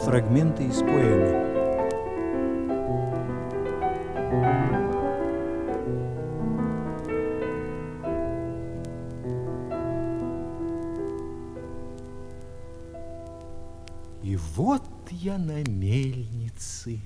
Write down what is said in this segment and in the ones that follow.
Фрагменты из поэмы. И вот я на мельнице,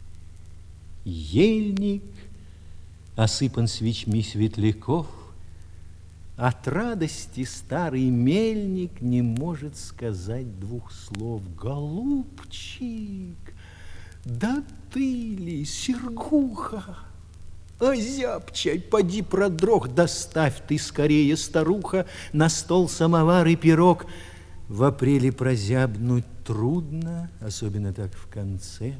ельник осыпан свечми светляков. От радости старый мельник не может сказать двух слов. Голубчик, да ты ли, Сергуха? Озябчай, поди продрог, доставь ты скорее, старуха, на стол самовар и пирог. В апреле прозябнуть трудно, особенно так в конце.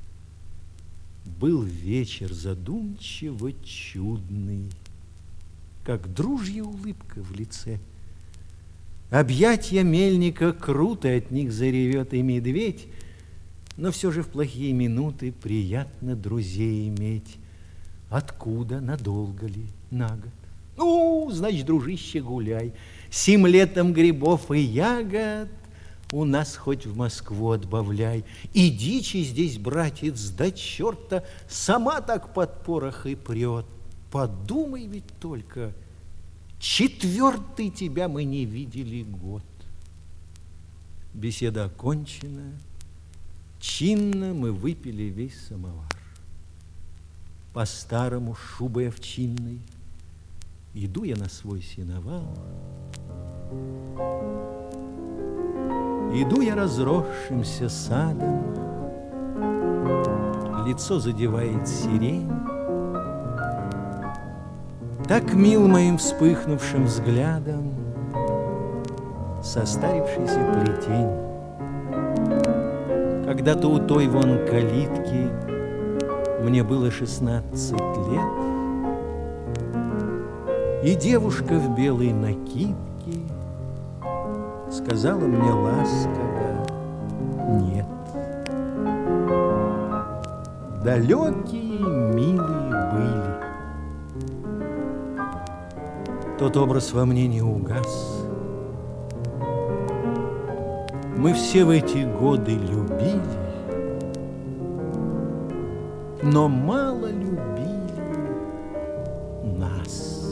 Был вечер задумчиво чудный, как дружья улыбка в лице. Объятья мельника круто, от них заревет и медведь, но все же в плохие минуты приятно друзей иметь. Откуда, надолго ли, на год? Ну, значит, дружище, гуляй. Сим летом грибов и ягод у нас хоть в Москву отбавляй. И дичи здесь, братец, до черта, сама так под порох и прет. Подумай ведь только, 4-й тебя мы не видели год. Беседа окончена, чинно мы выпили весь самовар. По-старому шубой овчинной иду я на свой сеновал. Иду я разросшимся садом, лицо задевает сирень. Так мил моим вспыхнувшим взглядом состарившийся плетень. Когда-то у той вон калитки мне было 16 лет, и девушка в белой накидке сказала мне ласково «нет». Далекие, милые были. Тот образ во мне не угас. Мы все в эти годы любили, но мало любили нас.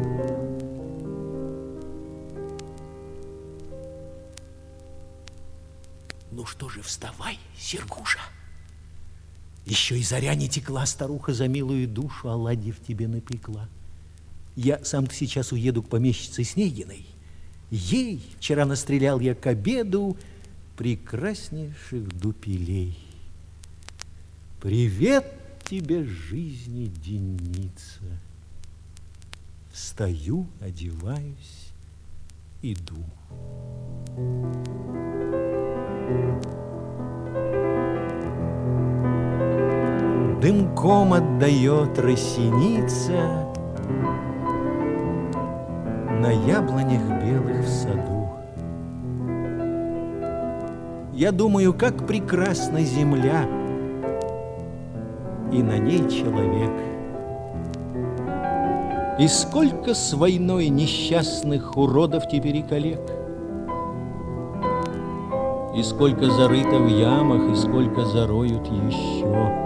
Ну что же, вставай, Сергуша. Еще и заря не текла, старуха за милую душу оладьев тебе напекла. Я сам-то сейчас уеду к помещице Снегиной. Ей вчера настрелял я к обеду прекраснейших дупелей. Привет тебе, жизни, денница. Встаю, одеваюсь, иду. Дымком отдает росеница на яблонях белых в саду. Я думаю, как прекрасна земля, и на ней человек. И сколько с войной несчастных уродов теперь и коллег. И сколько зарыто в ямах, и сколько зароют еще.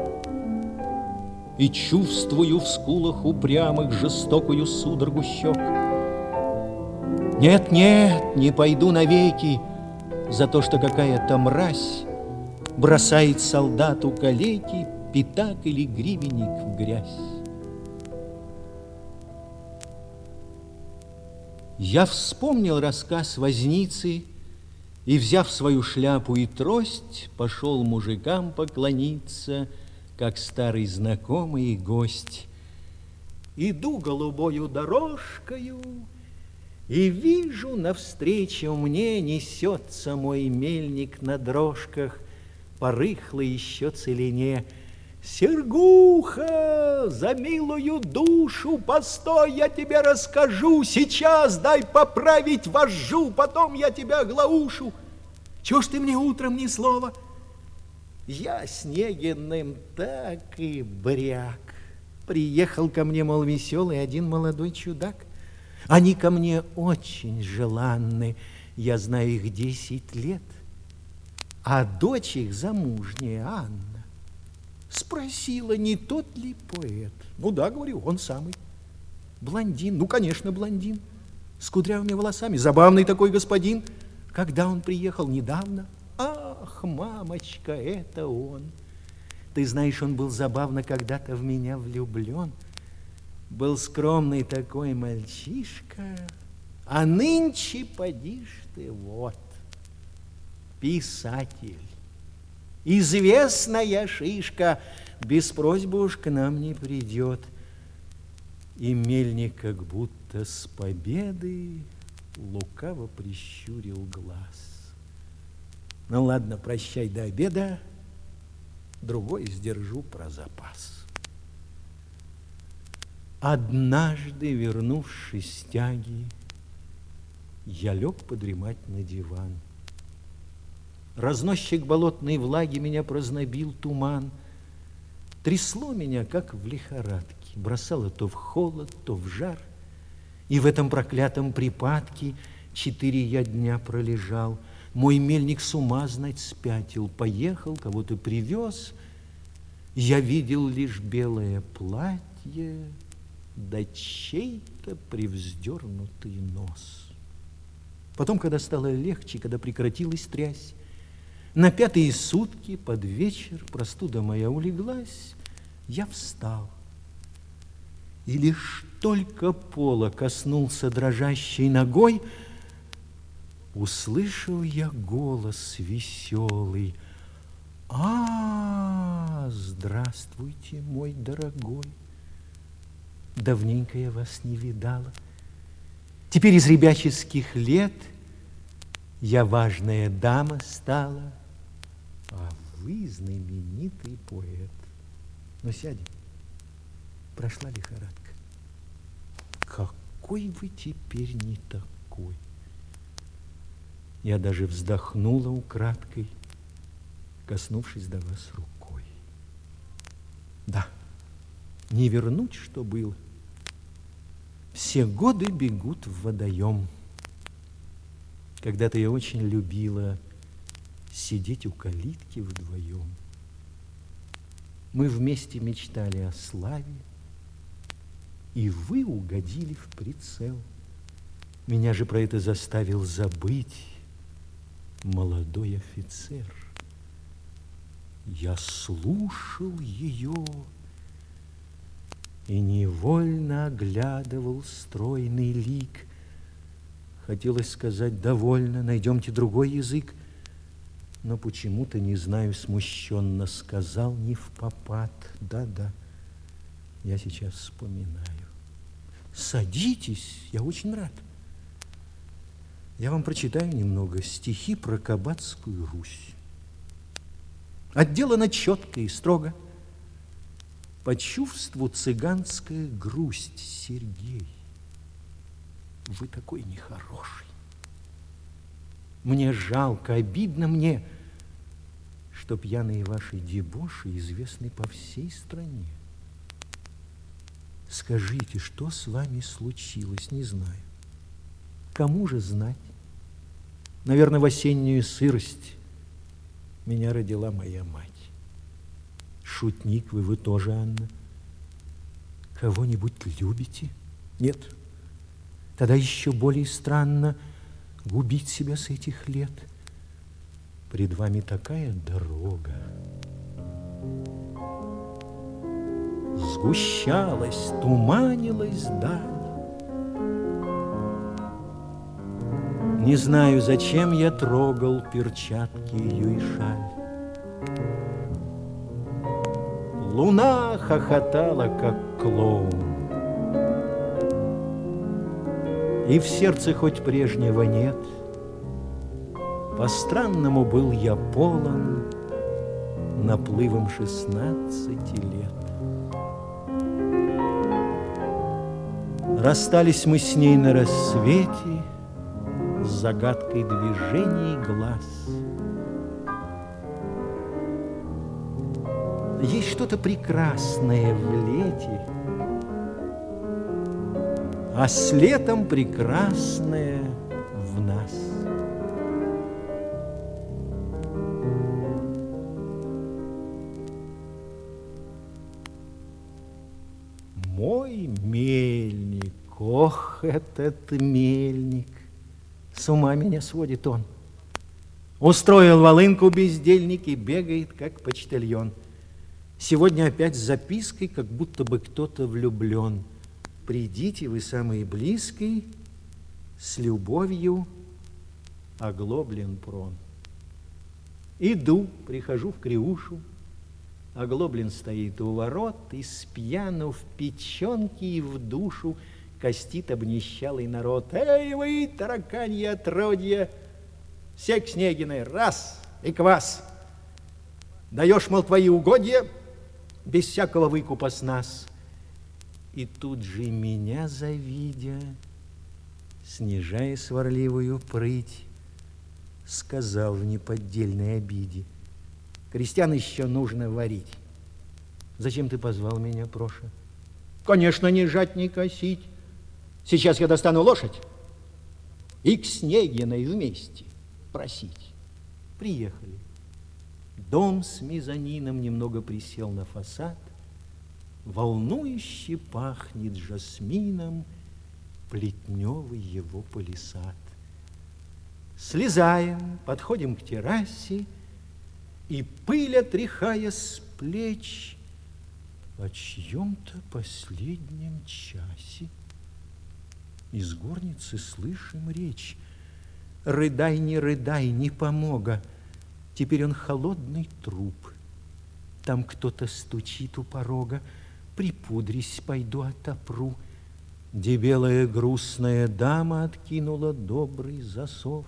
И чувствую в скулах упрямых жестокую судорогу щек. Нет, нет, не пойду навеки за то, что какая-то мразь бросает солдату калеки пятак или гривенник в грязь. Я вспомнил рассказ возницы и, взяв свою шляпу и трость, пошел мужикам поклониться, как старый знакомый и гость. Иду голубою дорожкою и вижу, навстречу мне несется мой мельник на дрожках по рыхлой еще целине. Сергуха, за милую душу, постой, я тебе расскажу. Сейчас дай поправить вожжу, потом я тебя оглаушу. Чего ж ты мне утром ни слова? Я Снегиным так и бряк. Приехал ко мне, мол, веселый один молодой чудак. Они ко мне очень желанны, я знаю их 10 лет. А дочь их замужняя, Анна, спросила, не тот ли поэт. Ну да, говорю, он самый. Блондин, ну, конечно, блондин, с кудрявыми волосами, забавный такой господин. Когда он приехал недавно? Ах, мамочка, это он. Ты знаешь, он был забавно когда-то в меня влюблен. Был скромный такой мальчишка, а нынче, поди ж ты, вот, писатель. Известная шишка, без просьбы уж к нам не придет. И мельник как будто с победы лукаво прищурил глаз. Ну ладно, прощай до обеда, другой сдержу про запас. Однажды, вернувшись с тяги, я лег подремать на диван. Разносчик болотной влаги меня прознобил туман. Трясло меня, как в лихорадке, бросало то в холод, то в жар. И в этом проклятом припадке 4 я дня пролежал. Мой мельник с ума, знать, спятил, поехал, кого-то привез. Я видел лишь белое платье, да чей-то привздернутый нос. Потом, когда стало легче, когда прекратилась трясь, на 5-е сутки под вечер простуда моя улеглась, я встал. И лишь только пола коснулся дрожащей ногой, услышал я голос веселый. А, здравствуйте, мой дорогой. Давненько я вас не видала. Теперь из ребяческих лет я важная дама стала, а вы знаменитый поэт. Ну, сядем. Прошла лихорадка. Какой вы теперь не такой? Я даже вздохнула украдкой, коснувшись до вас рукой. Да, не вернуть, что было. Все годы бегут в водоем. Когда-то я очень любила сидеть у калитки вдвоем. Мы вместе мечтали о славе, и вы угодили в прицел. Меня же про это заставил забыть молодой офицер. Я слушал ее и невольно оглядывал стройный лик. Хотелось сказать: довольно, найдемте другой язык. Но почему-то, не знаю, смущенно сказал невпопад. Да-да, я сейчас вспоминаю. Садитесь, я очень рад. Я вам прочитаю немного стихи про Кабацкую Русь. Отделано четко и строго. По чувству цыганская грусть, Сергей. Вы такой нехороший. Мне жалко, обидно мне, что пьяные ваши дебоши известны по всей стране. Скажите, что с вами случилось, не знаю. Кому же знать? Наверное, в осеннюю сырость меня родила моя мать. Шутник вы тоже, Анна. Кого-нибудь любите? Нет. Тогда еще более странно губить себя с этих лет. Пред вами такая дорога. Сгущалась, туманилась даль. Не знаю, зачем я трогал перчатки ее и шаль. Луна хохотала, как клоун. И в сердце хоть прежнего нет, по-странному был я полон наплывом 16 лет. Расстались мы с ней на рассвете с загадкой движений глаз. Есть что-то прекрасное в лете, а с летом прекрасное в нас. Ох, этот мельник, с ума меня сводит он. Устроил волынку бездельник и бегает, как почтальон. Сегодня опять с запиской, как будто бы кто-то влюблен. Придите вы самый близкий, с любовью, Оглоблен Прон. Иду, прихожу в Криушу, Оглоблен стоит у ворот, и спьяну в печенке и в душу костит обнищалый народ. Эй вы, тараканье отродье, все к Снегиной, раз и квас. Даешь, мол, твои угодья, без всякого выкупа с нас. И тут же меня завидя, снижая сварливую прыть, сказал в неподдельной обиде: крестьян еще нужно варить. Зачем ты позвал меня, Проша? Конечно, не жать, не косить. Сейчас я достану лошадь и к Снегиной вместе просить. Приехали. Дом с мезонином немного присел на фасад. Волнующе пахнет жасмином плетневый его палисад. Слезаем, подходим к террасе, и пыль, отряхая с плеч, о чьем-то последнем часе из горницы слышим речь. Рыдай, не помога, теперь он холодный труп. Там кто-то стучит у порога, припудрись, пойду отопру. Дебелая грустная дама откинула добрый засов.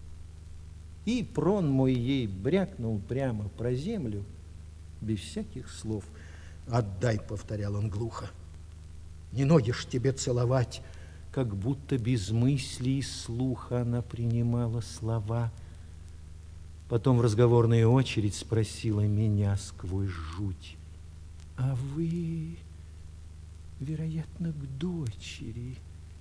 И Прон мой ей брякнул прямо про землю, без всяких слов. «Отдай», — повторял он глухо, — «не ноги ж тебе целовать». Как будто без мысли и слуха она принимала слова. Потом в разговорную очередь спросила меня сквозь жуть: «А вы, вероятно, к дочери?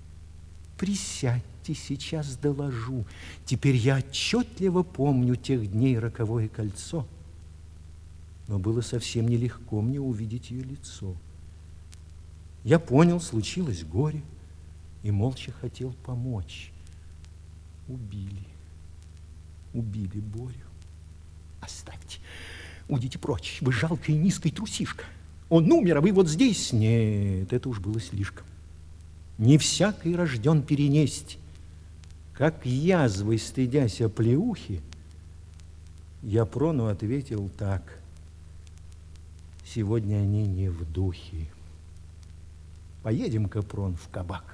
Присядьте, сейчас доложу. Теперь я отчетливо помню тех дней роковое кольцо». Но было совсем нелегко мне увидеть ее лицо. Я понял, случилось горе, и молча хотел помочь. Убили Борю. Оставьте, уйдите прочь, вы жалкая низкая трусишка. Он умер, а вы вот здесь. Нет, это уж было слишком. Не всякий рожден перенесть. Как язвой стыдясь оплеухи, я Прону ответил так: сегодня они не в духе. Поедем-ка, Прон, в кабак.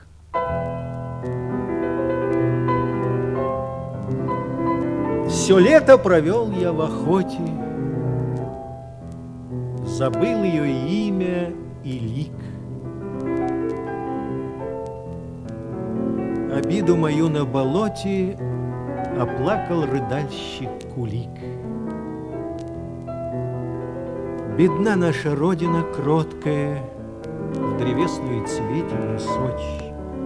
Все лето провел я в охоте, забыл ее имя и лик. Обиду мою на болоте оплакал рыдальщик Кулик. Бедна наша родина кроткая, в древесную цветину Сочь.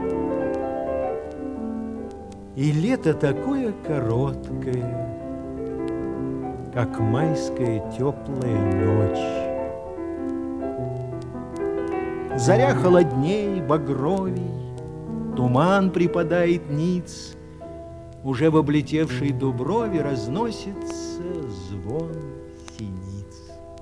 И лето такое короткое, как майская теплая ночь. Заря холодней, багровей, туман припадает ниц, уже в облетевшей дуброве разносится звон синиц.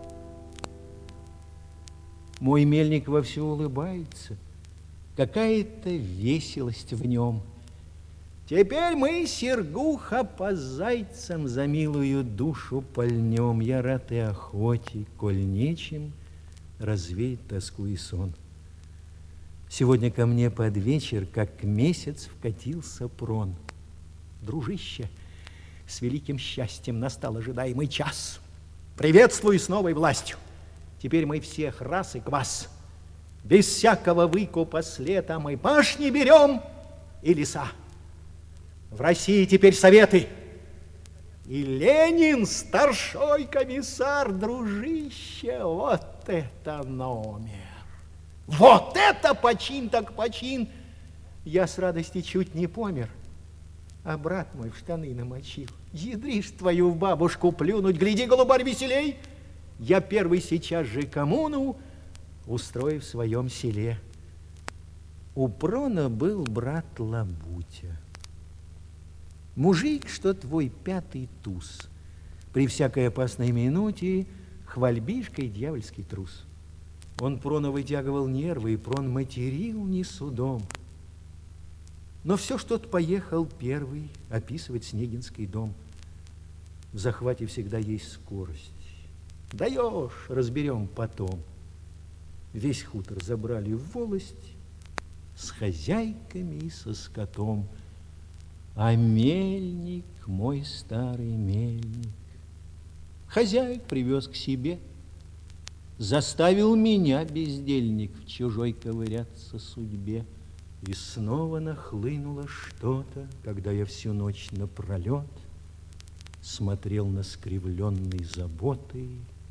Мой мельник вовсю улыбается, какая-то веселость в нем. Теперь мы, Сергуха, по зайцам за милую душу пальнем. Я рад и охоте, коль нечем развеять тоску и сон. Сегодня ко мне под вечер, как месяц, вкатился Прон. Дружище, с великим счастьем настал ожидаемый час. Приветствую с новой властью. Теперь мы всех раз и квас. Без всякого выкупа с лета мы пашни берем и леса. В России теперь советы. И Ленин, старшой комиссар, дружище, вот это номер. Вот это почин так почин. Я с радости чуть не помер, а брат мой в штаны намочил. Ядришь твою в бабушку плюнуть, гляди, голубарь, веселей. Я первый сейчас же коммуну устрою в своем селе. У Прона был брат Лабутя. Мужик, что твой пятый туз. При всякой опасной минуте хвальбишка и дьявольский трус. Он Прона вытягивал нервы, и Прон материл не судом. Но все ж тот поехал первый описывать Снегинский дом. В захвате всегда есть скорость. Даешь, разберем потом. Весь хутор забрали в волость с хозяйками и со скотом. А мельник, мой старый мельник, хозяек привез к себе, заставил меня, бездельник, в чужой ковыряться судьбе. И снова нахлынуло что-то, когда я всю ночь напролет смотрел на скривленный заботой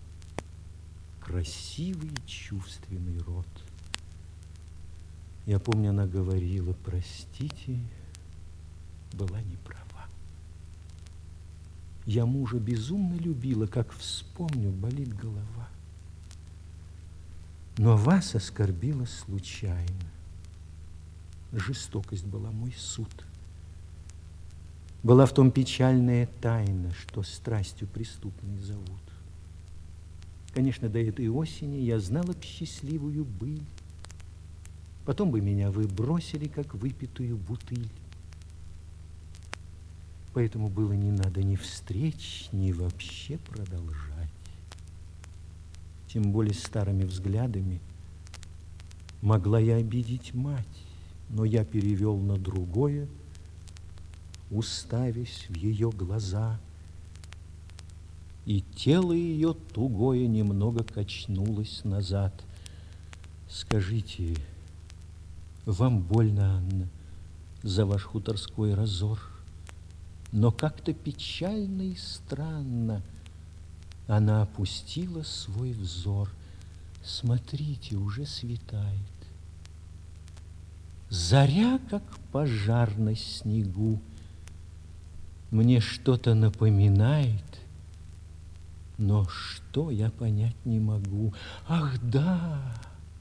красивый чувственный рот. Я помню, она говорила: простите, была неправа. Я мужа безумно любила, как вспомню, болит голова. Но вас оскорбила случайно. Жестокость была мой суд. Была в том печальная тайна, что страстью преступной зовут. Конечно, до этой осени я знала б счастливую быль. Потом бы меня вы бросили, как выпитую бутыль. Поэтому было не надо ни встреч, ни вообще продолжать. Тем более старыми взглядами могла я обидеть мать, но я перевел на другое, уставясь в ее глаза, и тело ее тугое немного качнулось назад. Скажите, вам больно, Анна, за ваш хуторской разор? Но как-то печально и странно она опустила свой взор. Смотрите, уже светает. Заря, как пожар на снегу, мне что-то напоминает, но что, я понять не могу. Ах, да!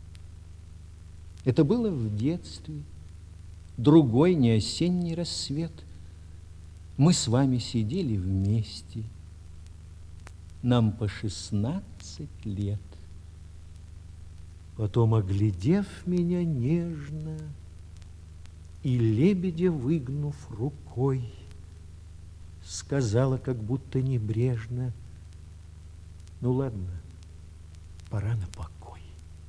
Это было в детстве, другой не осенний рассвет. Мы с вами сидели вместе, нам по 16 лет. Потом, оглядев меня нежно и лебедя выгнув рукой, сказала, как будто небрежно: ну ладно, пора на покой.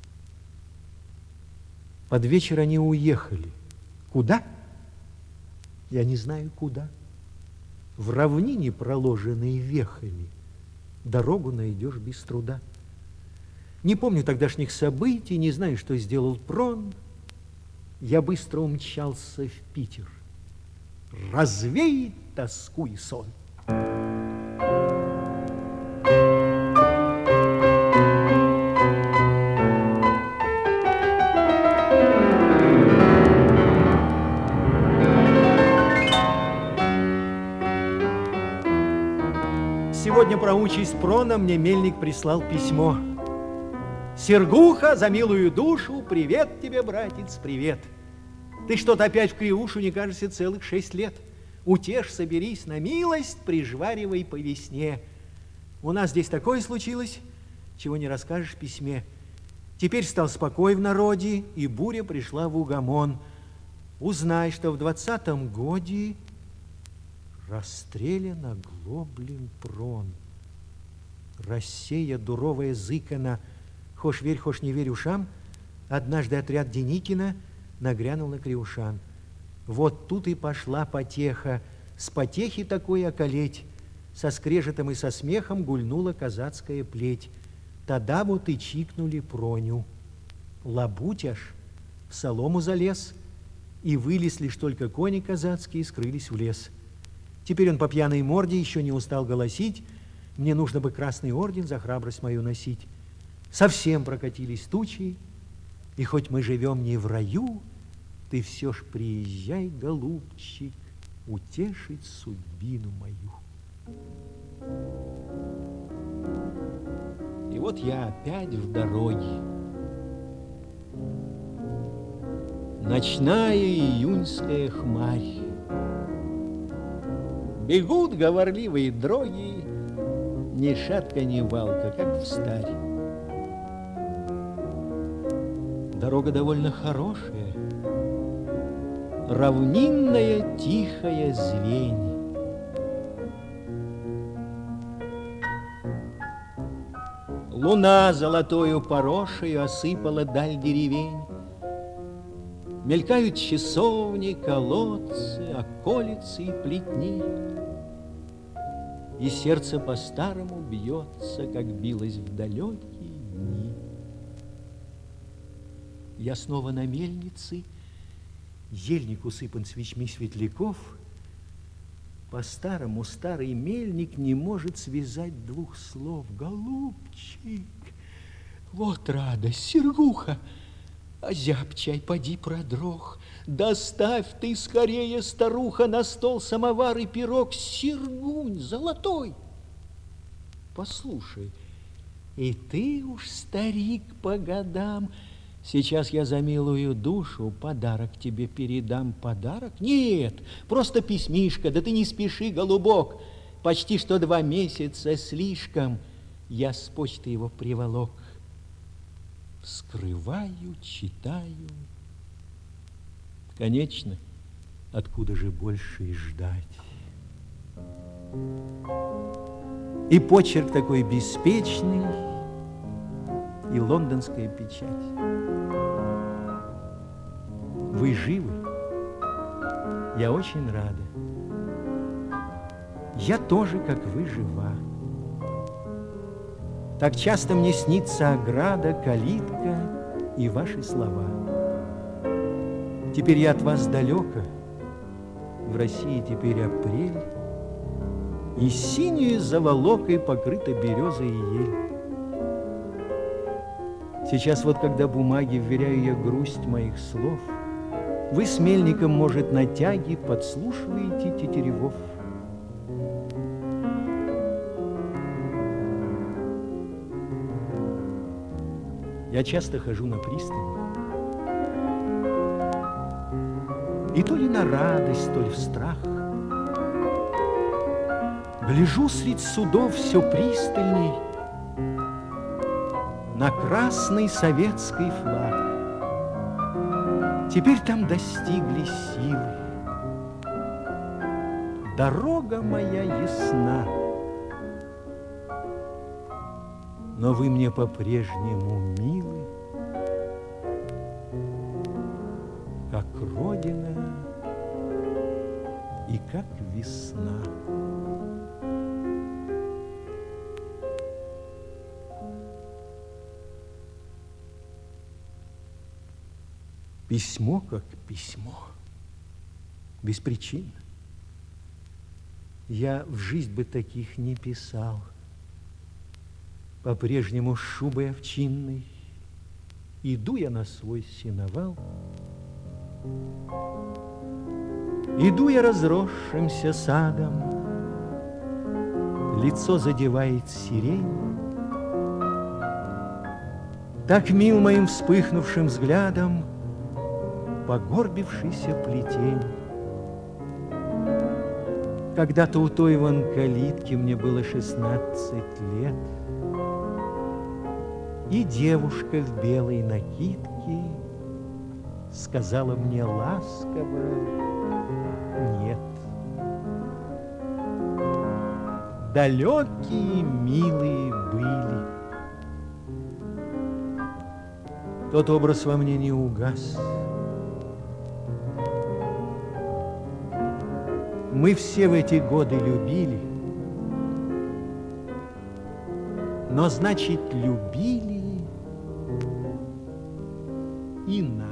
Под вечер они уехали. Куда? Я не знаю, куда. В равнине, проложенной вехами, дорогу найдешь без труда. Не помню тогдашних событий, не знаю, что сделал Прон. Я быстро умчался в Питер. Развеет тоску и сон. Сегодня про участь Прона мне мельник прислал письмо. Сергуха, за милую душу, привет тебе, братец, привет. Ты что-то опять в Криушу, не кажется, целых 6 лет. Утешь, соберись на милость, прижваривай по весне. У нас здесь такое случилось, чего не расскажешь в письме. Теперь стал спокой в народе, и буря пришла в угомон. Узнай, что в 20-м годе расстрелян оглоблен Прон. Россия, дуровая зыкана, хошь верь, хошь не верь ушам, однажды отряд Деникина нагрянул на Криушан. Вот тут и пошла потеха, с потехи такой околеть, со скрежетом и со смехом гульнула казацкая плеть. Тогда вот и чикнули Проню. Лабутяж в солому залез, и вылез лишь только кони казацкие, скрылись в лес. Теперь он по пьяной морде еще не устал голосить: мне нужно бы красный орден за храбрость мою носить. Совсем прокатились тучи, и хоть мы живем не в раю, ты все ж приезжай, голубчик, утешить судьбину мою. И вот я опять в дороге. ночная июньская хмарь. Бегут говорливые дроги, ни шатка, ни валка, как встарь. Дорога довольно хорошая, равнинная, тихая звень. Луна золотою порошею осыпала даль деревень. Мелькают часовни, колодцы, околицы и плетни. И сердце по-старому бьется, как билось в далекие дни. Я снова на мельнице, ельник усыпан свечми светляков. По-старому старый мельник не может связать двух слов. Голубчик, вот радость, Сергуха, озяб чай, поди продрог. Доставь ты скорее, старуха, на стол самовар и пирог. Сергунь золотой, послушай, и ты уж старик по годам. Сейчас я за милую душу подарок тебе передам. Подарок? Нет, просто письмишко. Да ты не спеши, голубок. Почти что 2 месяца слишком. Я с почты его приволок. Вскрываю, читаю. Конечно, откуда же больше и ждать? И почерк такой беспечный, и лондонская печать. Вы живы? Я очень рада. Я тоже, как вы, жива. Так часто мне снится ограда, калитка и ваши слова. Теперь я от вас далеко, в России теперь апрель, и синюю заволокой покрыта береза и ель. Сейчас вот, когда бумаги вверяю я грусть моих слов, вы с мельником, может, на тяге подслушиваете тетеревов. Я часто хожу на пристань, и то ли на радость, то ли в страх гляжу средь судов все пристальней на красный советский флаг. Теперь там достигли силы. Дорога моя ясна, но вы мне по-прежнему милы, как Родина и как весна. Письмо как письмо, без причин. Я в жизнь бы таких не писал. По-прежнему с шубой овчинной иду я на свой сеновал. Иду я разросшимся садом, лицо задевает сирень. Так мил моим вспыхнувшим взглядом погорбившийся плетень. Когда-то у той вон калитки мне было 16 лет, и девушка в белой накидке сказала мне ласково «нет». Далекие, милые были. Тот образ во мне не угас. Мы все в эти годы любили, но, значит, любили и нас.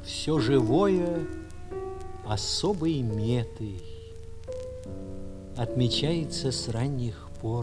все живое особой метой отмечается с ранних пор.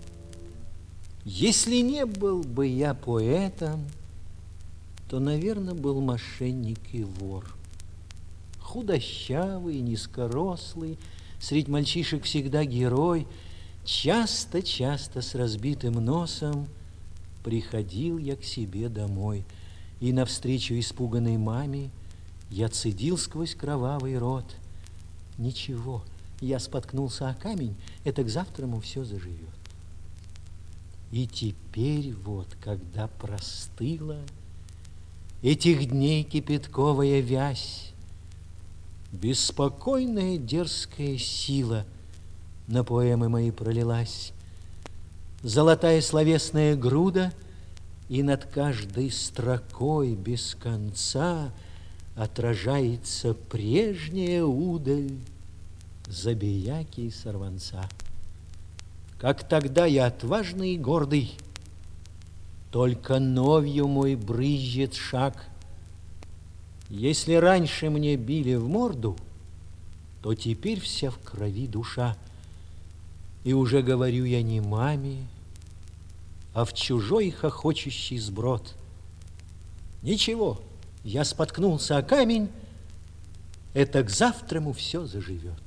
Если не был бы я поэтом, то, наверное, был мошенник и вор. Худощавый, низкорослый, средь мальчишек всегда герой, часто-часто с разбитым носом приходил я к себе домой, и навстречу испуганной маме я цедил сквозь кровавый рот: ничего, я споткнулся о камень, это к завтраму все заживет. И теперь вот, когда простыла этих дней кипятковая вязь, беспокойная дерзкая сила на поэмы мои пролилась, золотая словесная груда, и над каждой строкой без конца отражается прежняя удаль забияки и сорванца. Как тогда я отважный и гордый, только новью мой брызжет шаг. Если раньше мне били в морду, то теперь вся в крови душа. И уже говорю я не маме, а в чужой хохочущий сброд. Ничего, я споткнулся о камень, это к завтраму все заживет.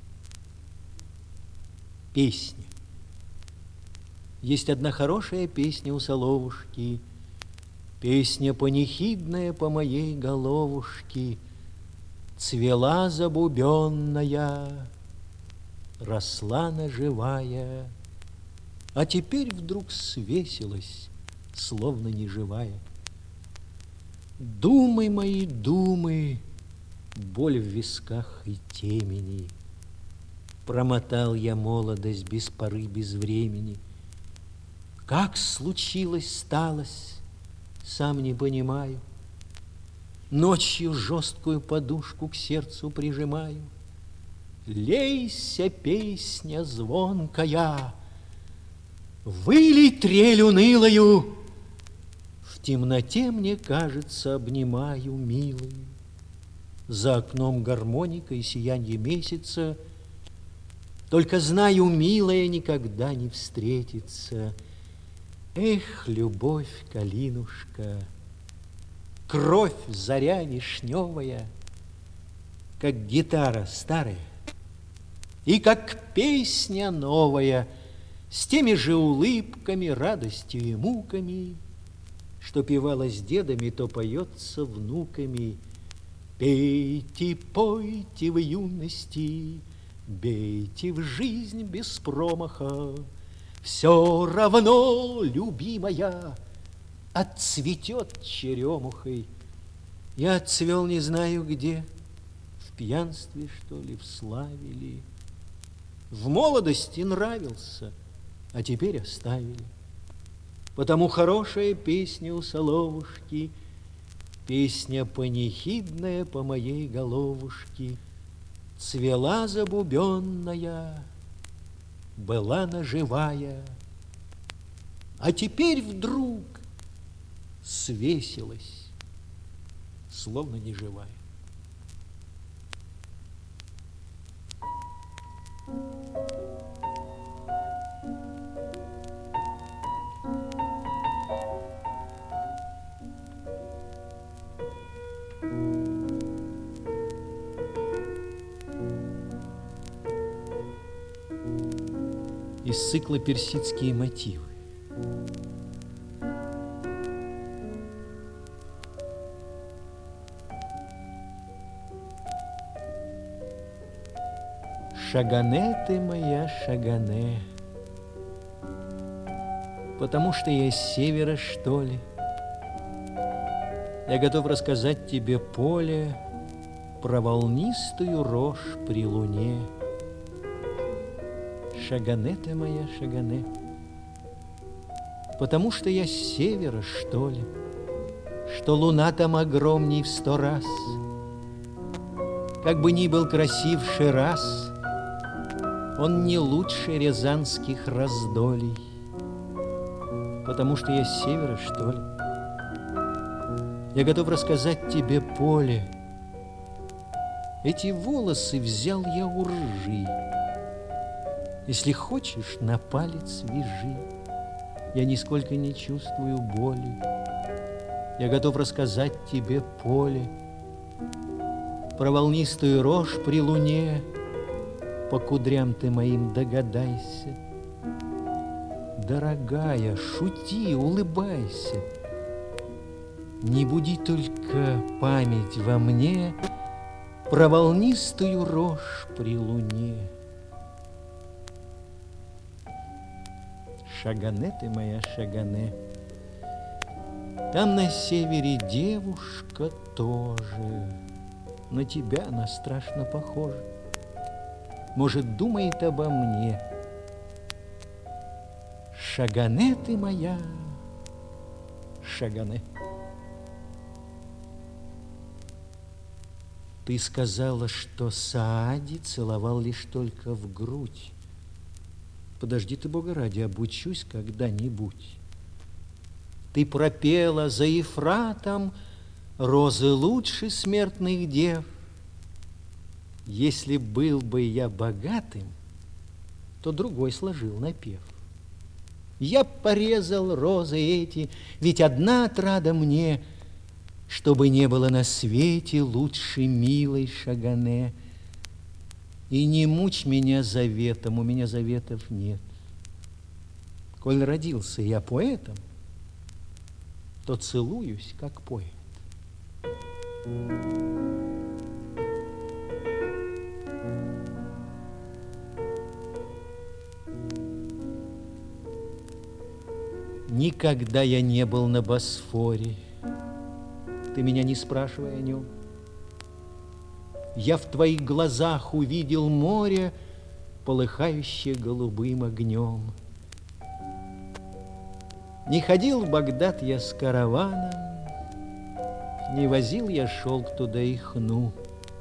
Песня. Есть одна хорошая песня у Соловушки, песня панихидная по моей головушке. Цвела забубенная, росла наживая, а теперь вдруг свесилась, словно неживая. Думы мои, думы, боль в висках и темени. Промотал я молодость без поры, без времени. Как случилось, сталось, сам не понимаю. Ночью жесткую подушку к сердцу прижимаю. Лейся, песня звонкая, вылей трель унылою. В темноте, мне кажется, обнимаю милую. За окном гармоника и сиянье месяца. Только знаю, милая никогда не встретится. Эх, любовь, калинушка, кровь заря вишневая, как гитара старая и как песня новая, с теми же улыбками, радостью и муками, что певалось дедами, то поется внуками. Пейте, пойте в юности, бейте в жизнь без промаха, все равно, любимая, отцветет черемухой. Я отцвел не знаю где, в пьянстве, что ли, в славе ли. В молодости нравился, а теперь оставили. Потому хорошая песня у Соловушки, песня панихидная по моей головушке. Цвела забубенная, была наживая, а теперь вдруг свесилась, словно неживая. Из цикла «Персидские мотивы». Шагане ты моя, шагане, потому что я с севера, что ли. Я готов рассказать тебе поле про волнистую рожь при луне. Шагане ты моя, шагане, потому что я с севера, что ли, что луна там огромней в 100 раз. Как бы ни был красив Шираз, он не лучше рязанских раздолей, потому что я с севера, что ли. Я готов рассказать тебе, поле. Эти волосы взял я у ржи. Если хочешь, на палец вяжи. Я нисколько не чувствую боли. Я готов рассказать тебе, поле, про волнистую рожь при луне. По кудрям ты моим догадайся. Дорогая, шути, улыбайся. Не буди только память во мне про волнистую рожь при луне. Шагане ты моя, Шагане, там на севере девушка тоже. На тебя она страшно похожа. Может, думает обо мне. Шагане ты моя, Шагане. Ты сказала, что Саади целовал лишь только в грудь. Подожди ты, Бога ради, обучусь когда-нибудь. Ты пропела за Ефратом розы лучше смертных дев. Если был бы я богатым, то другой сложил напев. Я порезал розы эти, ведь одна отрада мне, чтобы не было на свете лучше милой Шагане. И не мучь меня заветом, у меня заветов нет. Коль родился я поэтом, то целуюсь, как поэт. Никогда я не был на Босфоре. Ты меня не спрашивай о нем. Я в твоих глазах увидел море, полыхающее голубым огнем. Не ходил в Багдад я с караваном, не возил я шелк туда и хну.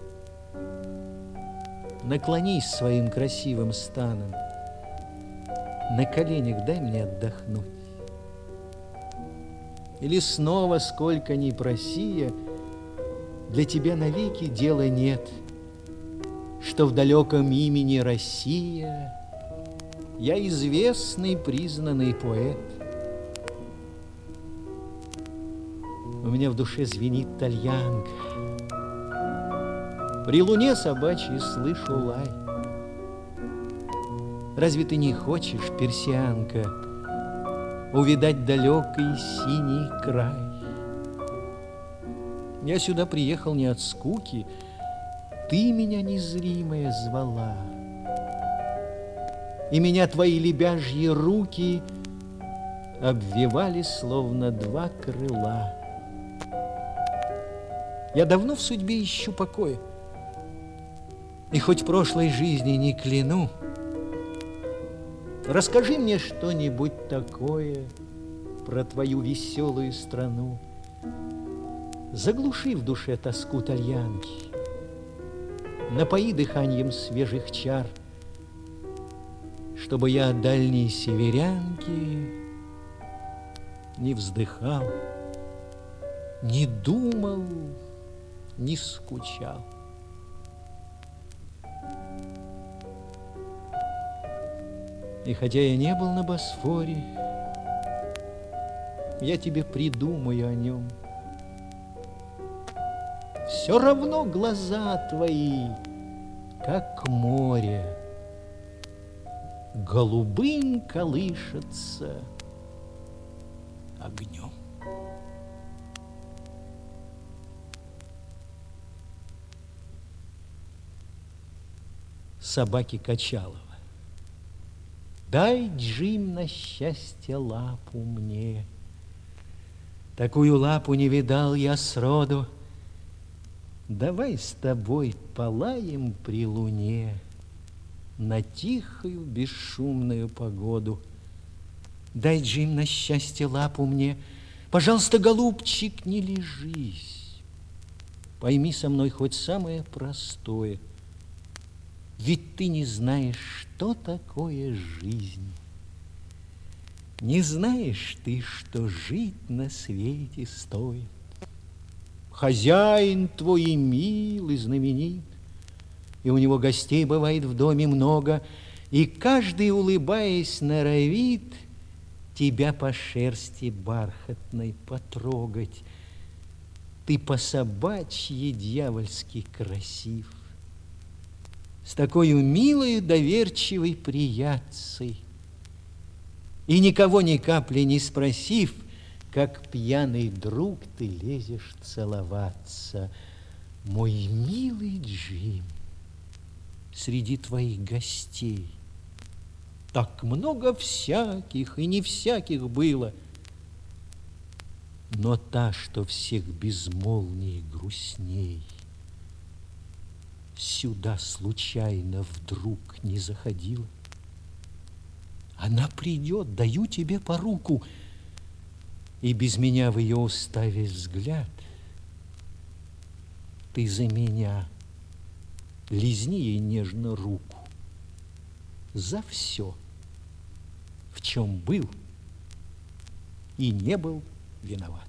Наклонись своим красивым станом, на коленях дай мне отдохнуть. Или снова, сколько ни проси я, для тебя навеки дела нет, что в далеком имени Россия я известный, признанный поэт. У меня в душе звенит тальянка, при луне собачьей слышу лай. Разве ты не хочешь, персианка, увидать далекий синий край? Я сюда приехал не от скуки, ты меня незримая звала, и меня твои лебяжьи руки обвивали, словно два крыла. Я давно в судьбе ищу покоя, и хоть прошлой жизни не кляну, расскажи мне что-нибудь такое про твою веселую страну. Заглуши в душе тоску тальянки, напои дыханием свежих чар, чтобы я от дальней северянки не вздыхал, не думал, не скучал. И хотя я не был на Босфоре, я тебе придумаю о нем. Все равно глаза твои, как море, голубым колышется огнем. Собаки Качалова. Дай, Джим, на счастье лапу мне. Такую лапу не видал я сроду. Давай с тобой полаем при луне на тихую бесшумную погоду. Дай, Джим, на счастье лапу мне. Пожалуйста, голубчик, не лежись. Пойми со мной хоть самое простое. Ведь ты не знаешь, что такое жизнь. Не знаешь ты, что жить на свете стоит. Хозяин твой мил и знаменит, и у него гостей бывает в доме много, и каждый, улыбаясь, норовит тебя по шерсти бархатной потрогать. Ты по-собачьи дьявольски красив, с такою милою доверчивой приятцей, и никого ни капли не спросив, как пьяный друг ты лезешь целоваться. Мой милый Джим, среди твоих гостей так много всяких и не всяких было, но та, что всех безмолвней грустней, сюда случайно вдруг не заходила. Она придет, даю тебе по руку, и без меня в ее уставе взгляд. Ты за меня лизни ей нежно руку за все, в чем был и не был виноват.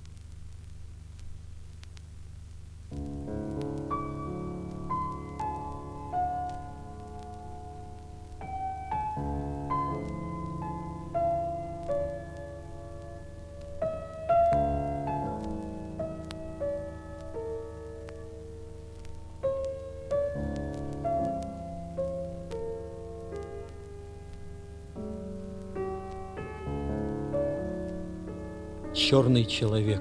Черный человек.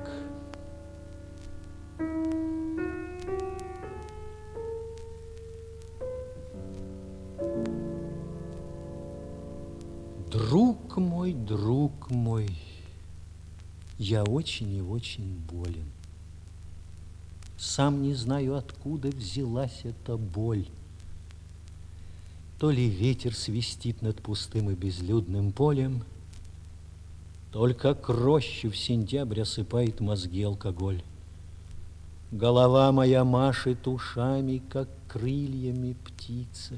Друг мой, я очень и очень болен. Сам не знаю, откуда взялась эта боль. То ли ветер свистит над пустым и безлюдным полем, только к рощу в сентябрь осыпает мозги алкоголь. Голова моя машет ушами, как крыльями птицы.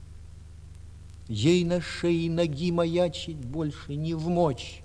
Ей на шее ноги маячить больше не вмочь.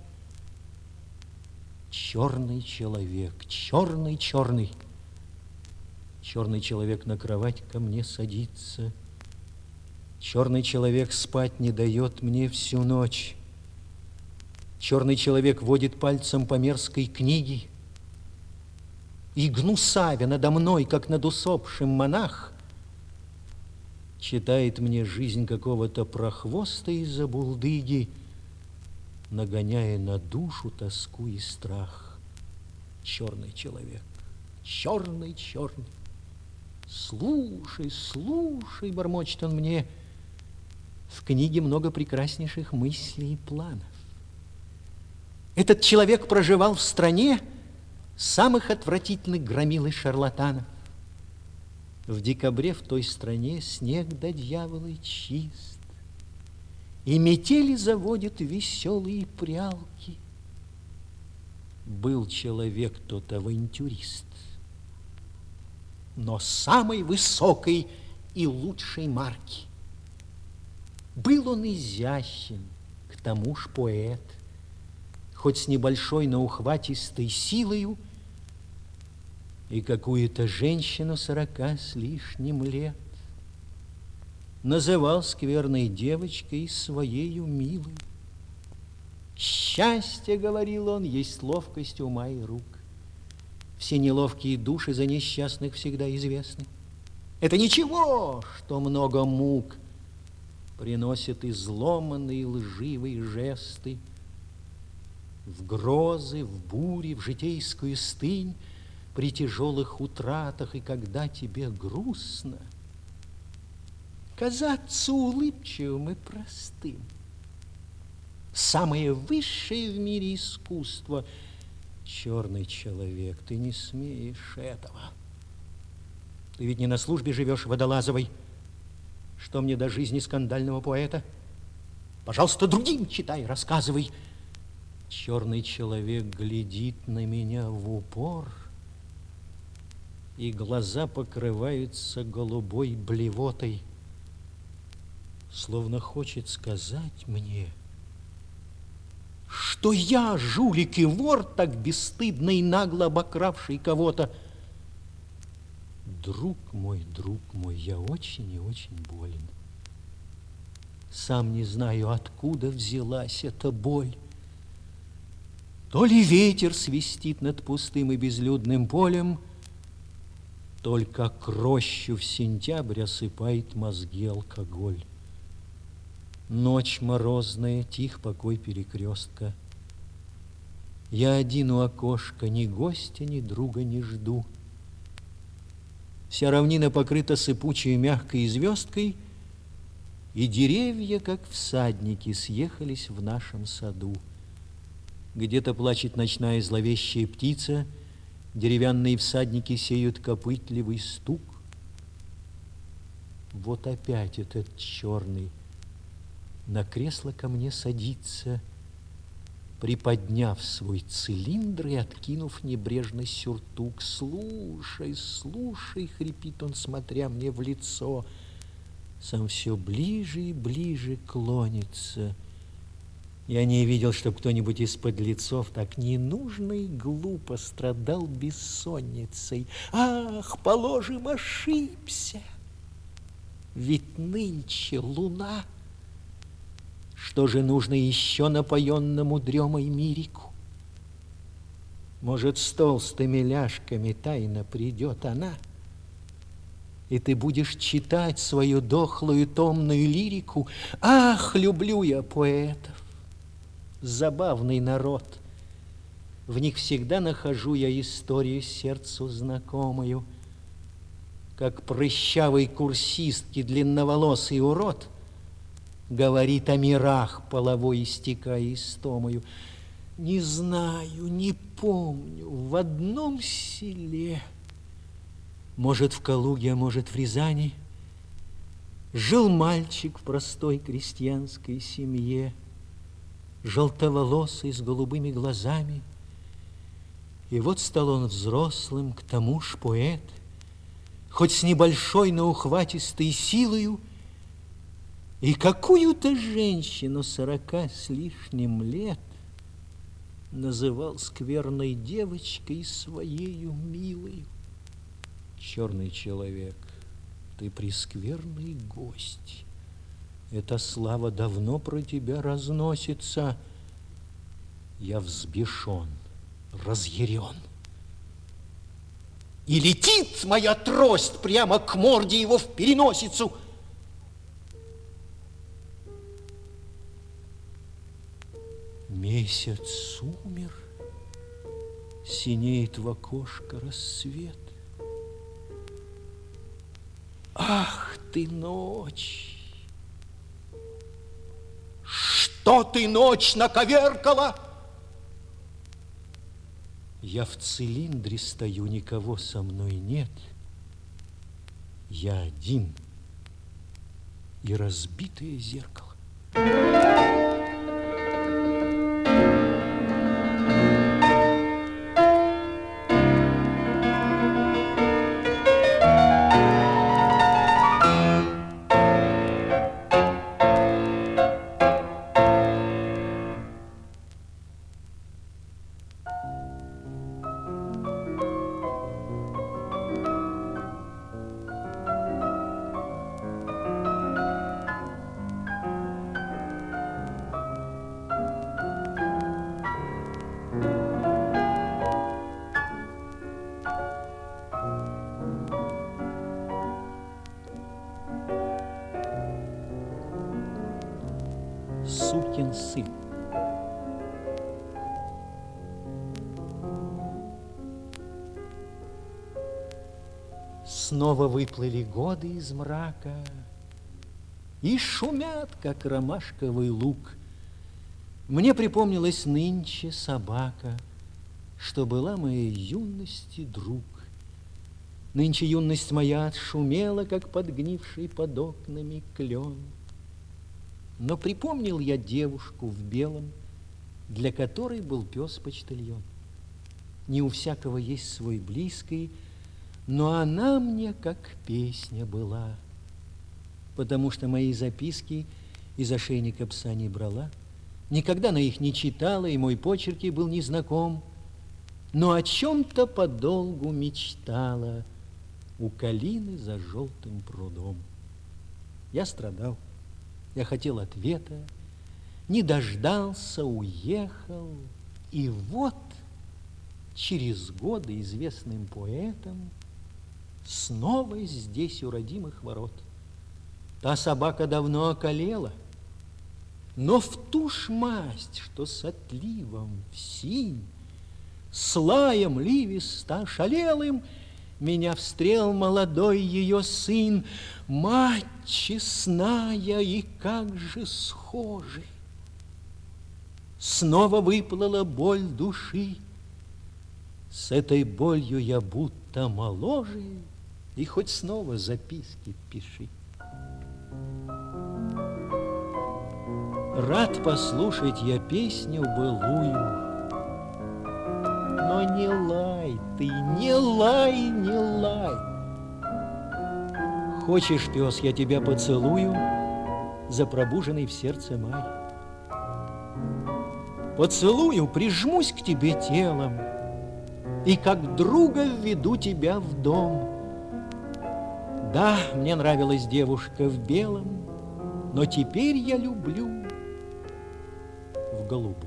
Черный человек, черный, черный. Черный человек на кровать ко мне садится. Черный человек спать не дает мне всю ночь. Черный человек водит пальцем по мерзкой книге, и, гнусавя надо мной, как над усопшим монах, читает мне жизнь какого-то прохвоста из-за булдыги, нагоняя на душу тоску и страх. Черный человек, черный, черный. Слушай, слушай, бормочет он мне, в книге много прекраснейших мыслей и планов. Этот человек проживал в стране самых отвратительных громил и шарлатанов. В декабре в той стране снег до дьявола чист, и метели заводят веселые прялки. Был человек тот авантюрист, но самой высокой и лучшей марки. Был он изящен, к тому ж поэт, хоть с небольшой, но ухватистой силою, и какую-то женщину 40 с лишним лет называл скверной девочкой своею милой. Счастье, говорил он, есть ловкость ума и рук. Все неловкие души за несчастных всегда известны. Это ничего, что много мук приносят изломанные лживые жесты. В грозы, в бури, в житейскую стынь, при тяжелых утратах, и когда тебе грустно, казаться улыбчивым и простым. Самое высшее в мире искусство. Черный человек, ты не смеешь этого. Ты ведь не на службе живешь водолазовой. Что мне до жизни скандального поэта? Пожалуйста, другим читай, рассказывай. Черный человек глядит на меня в упор, и глаза покрываются голубой блевотой, словно хочет сказать мне, что я, жулик и вор, так бесстыдно и нагло обокравший кого-то, друг мой, я очень и очень болен. Сам не знаю, откуда взялась эта боль. То ли ветер свистит над пустым и безлюдным полем, только к рощу в сентябрь осыпает мозги алкоголь. Ночь морозная, тих покой перекрестка. Я один у окошка, ни гостя, ни друга не жду. Вся равнина покрыта сыпучей мягкой звездкой, и деревья, как всадники, съехались в нашем саду. Где-то плачет ночная зловещая птица, деревянные всадники сеют копытливый стук. Вот опять этот черный на кресло ко мне садится, приподняв свой цилиндр и откинув небрежно сюртук. «Слушай, слушай», — хрипит он, смотря мне в лицо, сам все ближе и ближе клонится. Я не видел, чтоб кто-нибудь из подлецов так ненужно и глупо страдал бессонницей. Ах, положим, ошибся, ведь нынче луна. Что же нужно еще напоенному дремой мирику? Может, с толстыми ляжками тайно придет она, и ты будешь читать свою дохлую томную лирику. Ах, люблю я поэтов! Забавный народ. В них всегда нахожу я историю сердцу знакомую. Как прыщавый курсистки длинноволосый урод говорит о мирах, половой истекая истомою. Не знаю, не помню, в одном селе, может, в Калуге, а может, в Рязани, жил мальчик в простой крестьянской семье, желтоволосый, с голубыми глазами. И вот стал он взрослым, к тому ж поэт, хоть с небольшой, но ухватистой силою, и какую-то женщину 40 с лишним лет называл скверной девочкой своею милою. Черный человек, ты прескверный гость. Эта слава давно про тебя разносится. Я взбешен, разъярен. И летит моя трость прямо к морде его в переносицу. Месяц умер, синеет в окошко рассвет. Ах ты, ночь! Что ты, ночь, наковеркала? Я в цилиндре стою, никого со мной нет. Я один и разбитое зеркало. Сукин сын. Снова выплыли годы из мрака и шумят, как ромашковый луг. Мне припомнилась нынче собака, что была моей юности друг. Нынче юность моя отшумела, как подгнивший под окнами клен. Но припомнил я девушку в белом, для которой был пес-почтальон. Не у всякого есть свой близкий, но она мне как песня была, потому что мои записки из ошейника пса не брала, никогда на их не читала, и мой почерк ей был незнаком, но о чем-то подолгу мечтала, у калины за желтым прудом. Я страдал, я хотел ответа, не дождался, уехал. И вот через годы известным поэтом снова здесь у родимых ворот. Та собака давно околела, но в ту ж масть, что с отливом в синь, с лаем ливиста шалелым, меня встрел молодой ее сын. Мать честная, и как же схожи! Снова выплыла боль души. С этой болью я будто моложе, и хоть снова записки пиши. Рад послушать я песню былую, но не лай ты, не лай, не лай. Хочешь, пес, я тебя поцелую за пробуженный в сердце май? Поцелую, прижмусь к тебе телом и как друга введу тебя в дом. Да, мне нравилась девушка в белом, но теперь я люблю в голубом.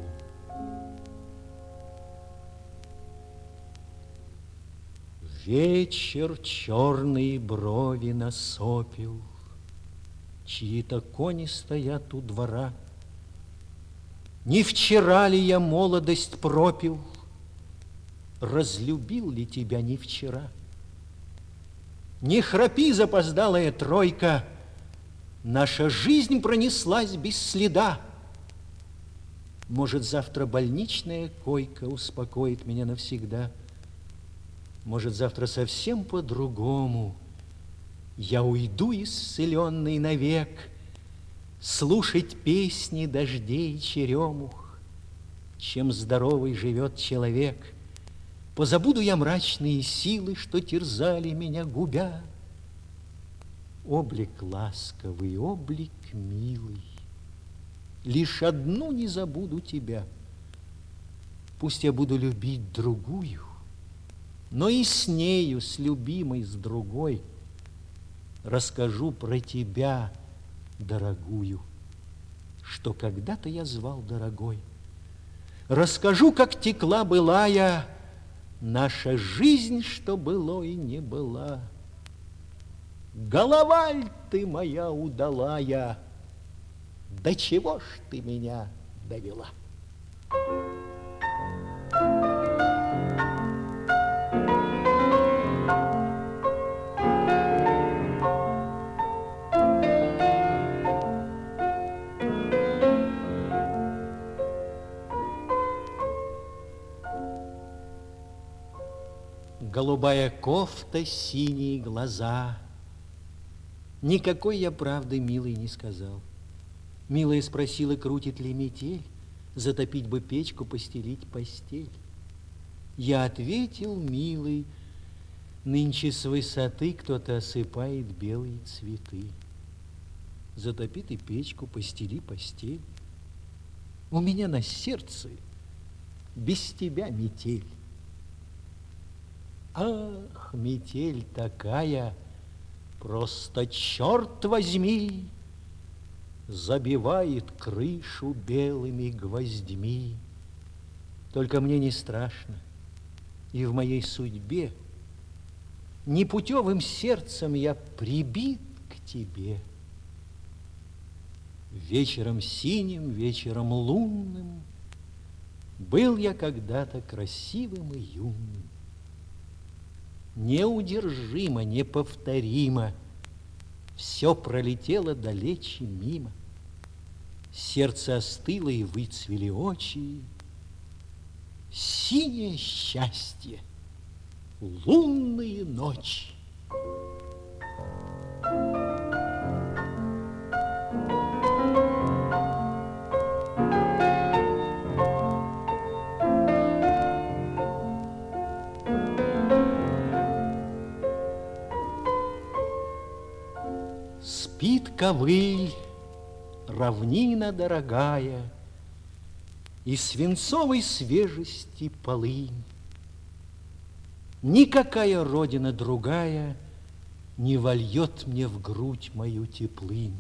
Вечер черные брови насопил, чьи-то кони стоят у двора. Не вчера ли я молодость пропил, разлюбил ли тебя не вчера? Не храпи, запоздалая тройка, наша жизнь пронеслась без следа. Может, завтра больничная койка успокоит меня навсегда. Может, завтра совсем по-другому я уйду исцеленный навек, слушать песни дождей и черемух, чем здоровый живет человек. Позабуду я мрачные силы, что терзали меня, губя. Облик ласковый, облик милый, лишь одну не забуду тебя. Пусть я буду любить другую, но и с нею, с любимой, с другой, расскажу про тебя, дорогую, что когда-то я звал дорогой. Расскажу, как текла былая наша жизнь, что было и не была. Головаль ты моя удалая, до чего ж ты меня довела? Голубая кофта, синие глаза. Никакой я правды, милый, не сказал. Милая спросила, крутит ли метель, затопить бы печку, постелить постель. Я ответил, милый, нынче с высоты кто-то осыпает белые цветы. Затопи ты печку, постели постель. У меня на сердце без тебя метель. Ах, метель такая, просто черт возьми, забивает крышу белыми гвоздьми. Только мне не страшно, и в моей судьбе непутевым сердцем я прибит к тебе. Вечером синим, вечером лунным был я когда-то красивым и юным. Неудержимо, неповторимо все пролетело далече мимо. Сердце остыло, и выцвели очи. Синее счастье, лунные ночи. Спит ковыль, равнина дорогая, и свинцовой свежести полынь. Никакая родина другая не вольет мне в грудь мою теплынь.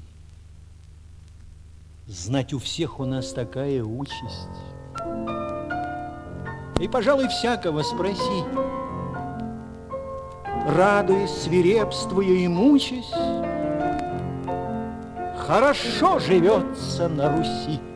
Знать, у всех у нас такая участь. И, пожалуй, всякого спроси, радуясь, свирепствуя и мучаясь, хорошо живется на Руси.